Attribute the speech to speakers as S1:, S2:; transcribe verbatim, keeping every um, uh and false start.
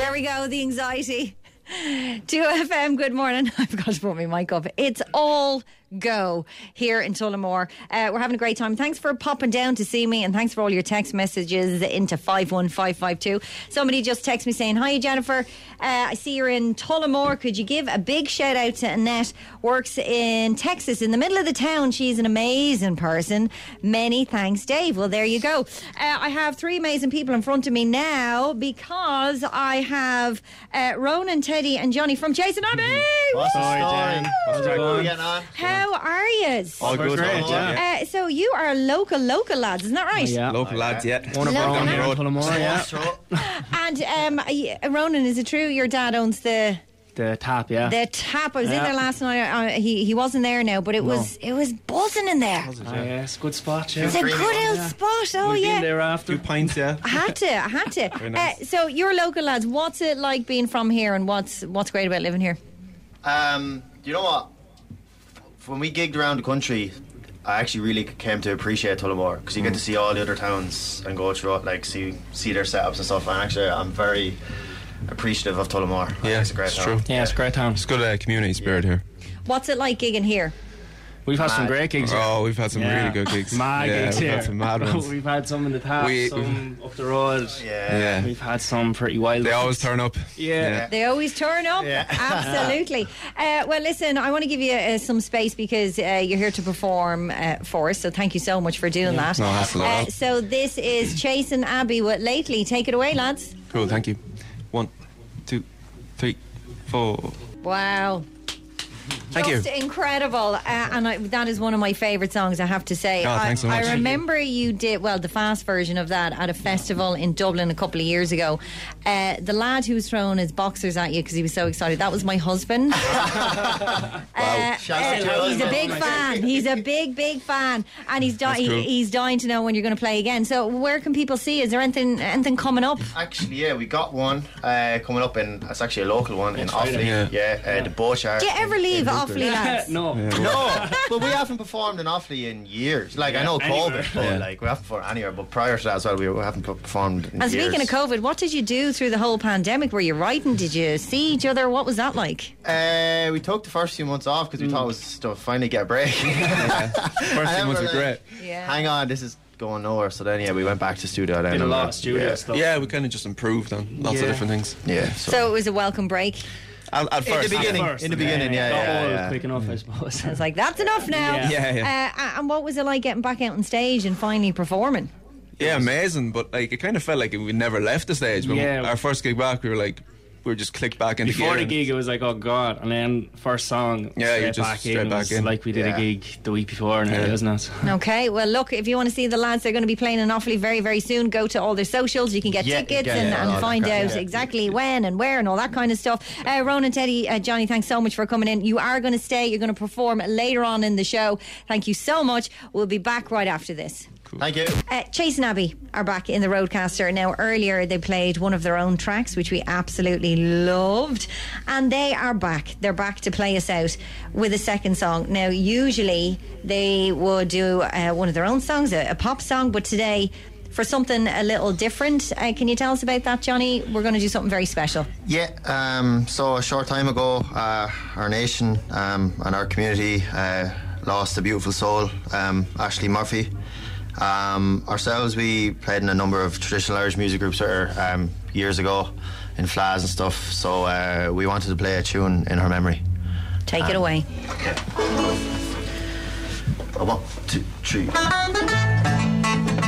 S1: There we go, the anxiety. two F M, good morning. I forgot to put my mic up. It's all go here in Tullamore. Uh, we're having a great time. Thanks for popping down to see me, and thanks for all your text messages into five one five five two. Somebody just texted me saying, hi Jennifer, uh, I see you're in Tullamore. Could you give a big shout out to Annette? Works in Texas, in the middle of the town. She's an amazing person. Many thanks, Dave. Well, there you go. Uh, I have three amazing people in front of me now because I have uh, Ronan, Teddy and Johnny from Chasing Abbey.
S2: What's the story? How's it going?
S1: How are you?
S2: All good.
S3: Great, yeah.
S1: Uh, so you are local, local lads, isn't that right?
S3: Oh, yeah.
S2: Local lads, yeah.
S3: One of our own here in Tullamore, yeah.
S1: And um, y- Ronan, is it true your dad owns the
S3: The tap, yeah.
S1: the tap? I was in
S3: Yeah.
S1: there last night. Uh, he he wasn't there now, but it
S3: No.
S1: was it was buzzing in there.
S3: Oh, yeah, it's a good spot, yeah.
S1: It's a good old
S3: Yeah.
S1: spot. Oh
S3: We've
S1: yeah.
S3: been there after.
S2: Two pints, yeah.
S1: I had to. I had to.
S2: Very nice.
S1: Uh, so you're local lads. What's it like being from here, and what's what's great about living here?
S4: Um, you know what? When we gigged around the country, I actually really came to appreciate Tullamore because you get to see all the other towns and go through it, like see see their setups and stuff. And actually, I'm very appreciative of Tullamore. I think
S2: Yeah,
S4: it's a great
S2: it's
S4: town.
S2: true.
S3: Yeah, it's a great town.
S2: It's good uh, community spirit here.
S1: What's it like gigging here?
S3: We've had some
S4: Mad.
S3: great gigs here.
S2: Oh, we've had some
S3: Yeah.
S2: really good gigs.
S3: Mad
S2: yeah,
S3: gigs
S2: we've
S3: here.
S2: had some mad ones.
S3: We've had some in the tap,
S2: We-
S3: some up the road.
S4: Yeah.
S2: Yeah.
S3: We've had some pretty wild
S2: They
S3: ones.
S2: always turn up.
S3: Yeah.
S1: They always turn up.
S4: Yeah.
S1: Absolutely. Uh, well, listen, I want to give you uh, some space because uh, you're here to perform uh, for us. So thank you so much for doing that.
S2: No hassle at
S1: Uh,
S2: all.
S1: so this is Chasing Abbey with Lately. Take it away, lads.
S2: Cool, thank you. One, two, three, four.
S1: Wow.
S2: Thank
S1: Just
S2: you.
S1: incredible. Uh, and I, that is one of my favourite songs, I have to say.
S2: Oh,
S1: I,
S2: thanks so much.
S1: I remember you did, well, the fast version of that at a festival in Dublin a couple of years ago. Uh, the lad who was throwing his boxers at you because he was so excited, that was my husband. Uh,
S4: Shout out to
S1: uh, he's a
S4: him.
S1: big fan. He's a big, big fan. And he's, di-
S2: That's cool.
S1: he, he's dying to know when you're going to play again. So where can people see? Is there anything, anything coming up?
S4: Actually, yeah, we got one uh, coming up in. It's actually a local one in
S3: Friday.
S4: Offaly.
S2: Yeah.
S4: Yeah, uh, the Boat Shark.
S1: Do you ever leave Offaly, lads?
S3: no.
S4: No, but we haven't performed in Offaly in years. Like I know
S3: anywhere.
S4: COVID, but
S2: Yeah.
S4: like we haven't performed anywhere. But prior to that as well, we haven't performed in
S1: And
S4: years.
S1: speaking of COVID, what did you do through the whole pandemic? Were you writing? Did you see each other? What was that like?
S4: Uh, we took the first few months off because we thought it was to finally get a break.
S2: First few
S4: then
S2: months
S4: we're
S2: were great.
S1: Yeah.
S4: Hang on, this is going nowhere. So then, yeah, we went back to studio. Then
S3: Did a
S4: and
S3: lot
S4: we're-
S3: of studio
S4: yeah.
S3: stuff.
S2: Yeah, we kind of just improved on lots
S3: Yeah.
S2: of different things.
S4: Yeah. So,
S1: So it was a welcome break.
S2: At, at
S4: in
S2: first,
S4: the beginning,
S3: First,
S4: in the
S3: and
S4: beginning,
S3: then
S4: yeah,
S3: it got
S4: yeah,
S3: old
S4: yeah.
S3: quick enough, I suppose.
S1: I was like, that's enough now.
S3: Yeah.
S2: Yeah, yeah.
S1: Uh, and what was it like getting back out on stage and finally performing?
S2: Yeah, amazing. But like, it kind of felt like we never left the stage. When
S3: Yeah.
S2: our first gig back, we were like, we were just clicked back into
S3: Before
S2: gear
S3: the
S2: and-
S3: gig, it was like, oh god, and then first song,
S2: Yeah,
S3: straight
S2: you're just
S3: back
S2: straight
S3: in,
S2: back
S3: it was
S2: in.
S3: like we did
S4: Yeah.
S3: a gig the week before, and
S2: Yeah.
S3: isn't it?
S1: Okay, well, look, if you want to see the lads, they're going to be playing in Offaly very, very soon. Go to all their socials. You can get
S4: Yeah,
S1: tickets
S4: yeah,
S1: and,
S4: yeah,
S1: and
S4: all that
S1: find
S4: crap,
S1: out
S4: yeah.
S1: exactly when and where and all that kind of stuff. Uh, Ronan, Teddy, uh, Johnny, thanks so much for coming in. You are going to stay. You're going to perform later on in the show. Thank you so much. We'll be back right after this.
S4: Thank you.
S1: Uh, Chasing Abbey are back in the Roadcaster. Now, earlier they played one of their own tracks, which we absolutely loved, and they are back. They're back to play us out with a second song. Now, usually they would do uh, one of their own songs, a, a pop song, but today, for something a little different, uh, can you tell us about that, Johnny? We're going to do something very special.
S4: Yeah, um, so a short time ago, uh, our nation um, and our community uh, lost a beautiful soul, um, Ashley Murphy. Um, ourselves, we played in a number of traditional Irish music groups there, um, years ago in Flas and stuff, so uh, we wanted to play a tune in her memory.
S1: Take it
S4: Um,
S1: away.
S4: One, two, three.